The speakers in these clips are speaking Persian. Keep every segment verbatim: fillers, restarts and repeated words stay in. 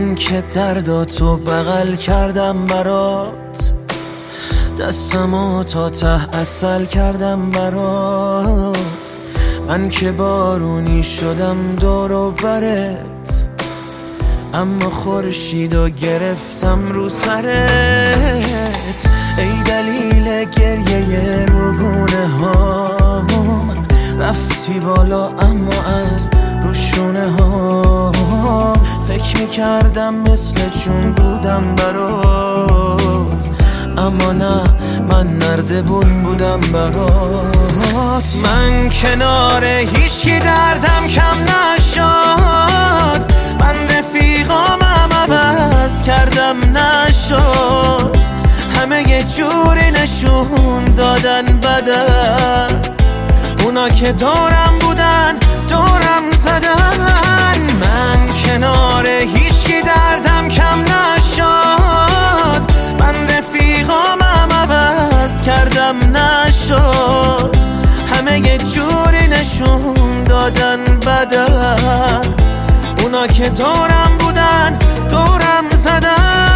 من که درداتو بغل کردم برات، دستمو تا ته اصل کردم برات. من که بارونی شدم دور و برت، اما خورشیدو گرفتم رو سرت. ای دلیل گریه روگونه هام، رفتی بالا اما از روشونه ها. فکر میکردم مثل چون بودم برات، اما نه، من نردبون بودم برات. من کنار هیچکی دردم کم نشد، من رفیقامم عوض کردم نشد. همه یه جوری نشون دادن بدن، اونا که دورم بودن دورم زدن. من کنار هیچکی دردم کم نشد، من رفیقامم عوض کردم نشد. همه یه جوری نشون دادن بدن، اونا که دورم بودن دورم زدن.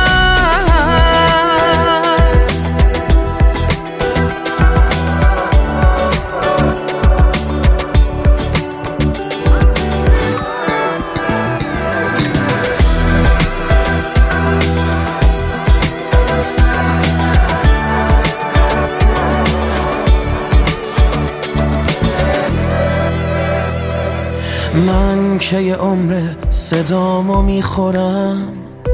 من که یه عمر صدامو میخورم،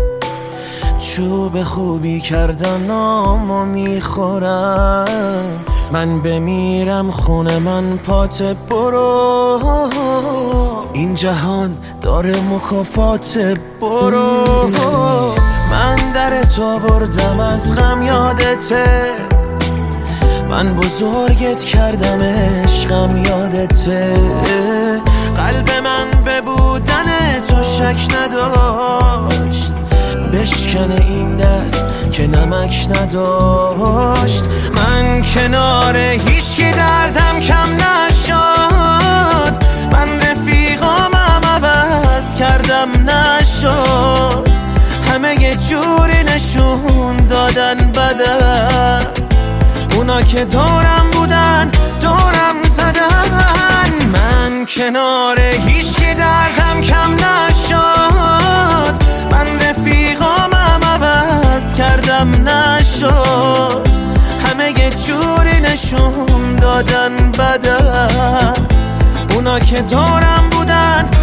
چوب خوبی کردن نامو میخورم. من بمیرم خونه من پات برو، این جهان داره مکافات برو. من در تو بردم از غم یادته، من بزرگت کردم عشقم یادته. قلب من به بودن تو شک نداشت، بشکنه این دست که نمک نداشت. من کنار هیچکی دردم کم نشد، من رفیقامم عوض کردم نشد. همه یه جوری نشون دادن بدن، اونا که دورم بودن دورم زدن. من کنار هیچکی دردم کم نشد، من رفیقامم عوض کردم نشد. همه یه جوری نشون دادن بدن، اونا که دورم بودن